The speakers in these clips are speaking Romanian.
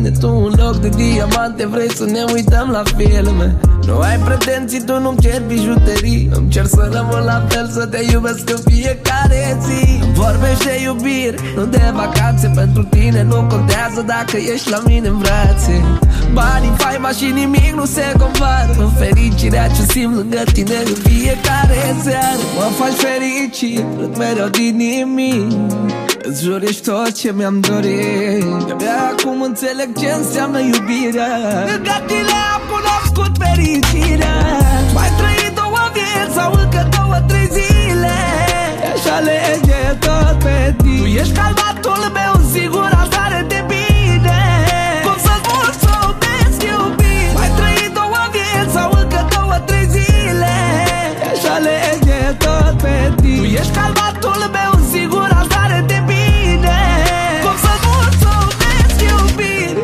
tine. Tu în loc de diamante vrei să ne uităm la filme. Nu ai pretenții, tu nu-mi cer bijuterii. Îmi cer să rămân la fel, să te iubesc în fiecare zi. Îmi vorbești de iubire, nu de vacanțe. Pentru tine nu contează dacă ești la mine în brațe. Banii, faima și nimic nu se compară în fericirea ce simt lângă tine în fiecare seară. Mă faci fericit, râd mereu din nimic. Îți jur, ești tot ce mi-am dorit. De-abia acum înțeleg ce înseamnă iubirea. Lângă tine am cunoscut fericirea. Mai trăit 2 vieți sau încă 2-3 zile. Aș alege tot pe tine. Tu ești calmatul meu, sigur stare de bine. Cum să-ți mulțumesc, iubire. Mai trăit 2 vieți sau încă 2-3 zile. Aș alege tot pe tine. Tu ești calmatul meu, sigur stare de bine. Cum să-ți mulțumesc, iubire.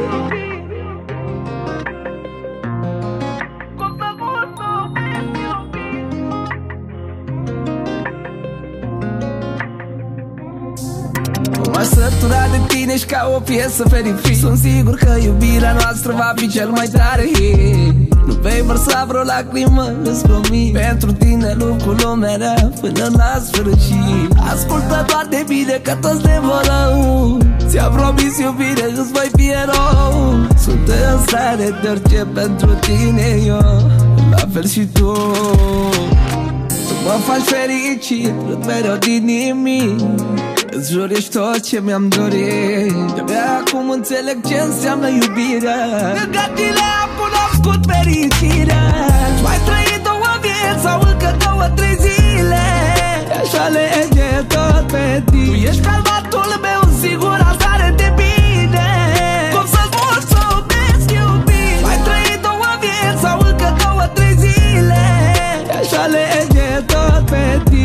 M-aș sătura de tine și ca o piesă fericit. Sunt sigur că iubirea noastră va fi cel mai tare hit. Nu vei vărsa vreo lacrimă, îți promit. Pentru tine lupt cu lumea rea până la sfârșit. Ascultă doar de bine că toți ne vor rău. Ți-am promis iubire, îți voi fi erou. Sunt în stare de orice pentru tine eu, la fel și tu. Tu mă faci fericit, râd mereu din nimic. Îți jur, ești tot ce mi-am dorit. De-abia acum înțeleg ce înseamnă iubirea. Lângă tine am cunoscut fericirea. Mai trăit 2 vieți sau încă 2-3 zile. Aș alege tot pe tine. Tu ești calmatul meu, sigur stare de bine. Cum să-ți mulțumesc, iubire. Mai trăit 2 vieți sau încă 2-3 zile. Aș alege tot pe tine.